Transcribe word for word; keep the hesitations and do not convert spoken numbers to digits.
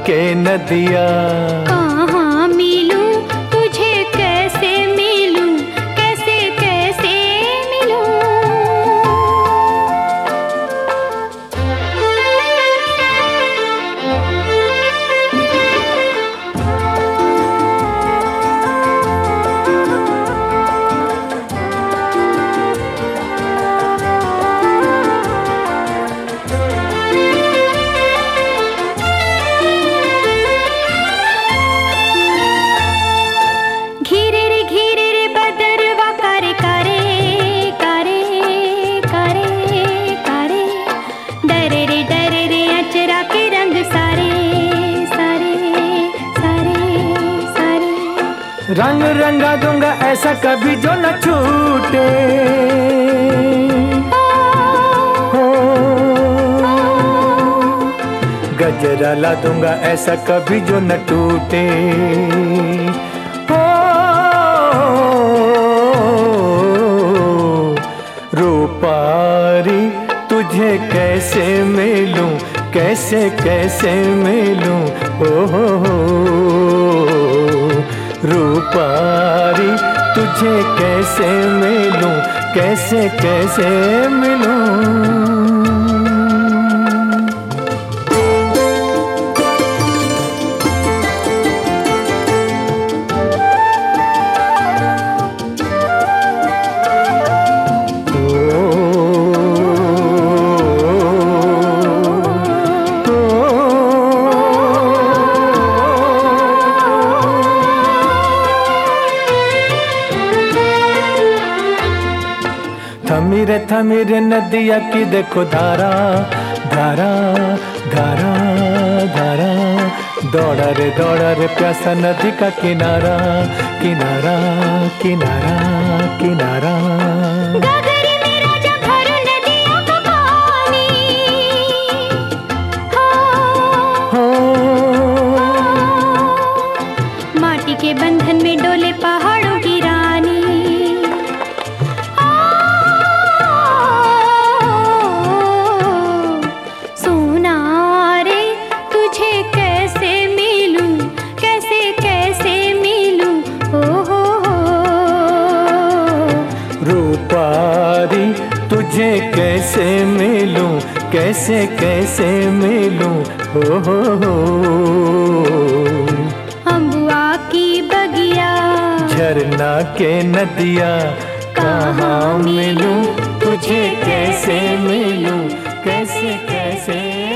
के नदिया। कहाँ मिलूं तुझे, कैसे मिलूं, कैसे कैसे मिलूं। रंग रंगा दूंगा ऐसा कभी जो न छूटे, हो गजरा ला दूंगा ऐसा कभी जो न टूटे। हो रूपारी तुझे कैसे मिलूं, कैसे कैसे मिलूं। हो हो हो रूपारी तुझे कैसे मिलूं, कैसे कैसे मिलूं। थमीरे थमीरे नदिया की देखो धारा, धारा धारा धारा। दौड़ा रे दौड़ा रे प्यासा नदी का किनारा, किनारा किनारा किनारा। गगरी में राजा भर नदियों का पानी, हो माटी के बंधन में डोले पहाड़ों की रानी। रूपारी तुझे कैसे मिलूं, कैसे कैसे मिलूं। हो हो हो अम्बुआ की बगिया, झरना के नदिया। कहाँ मिलूं तुझे, कैसे मिलूं, कैसे कैसे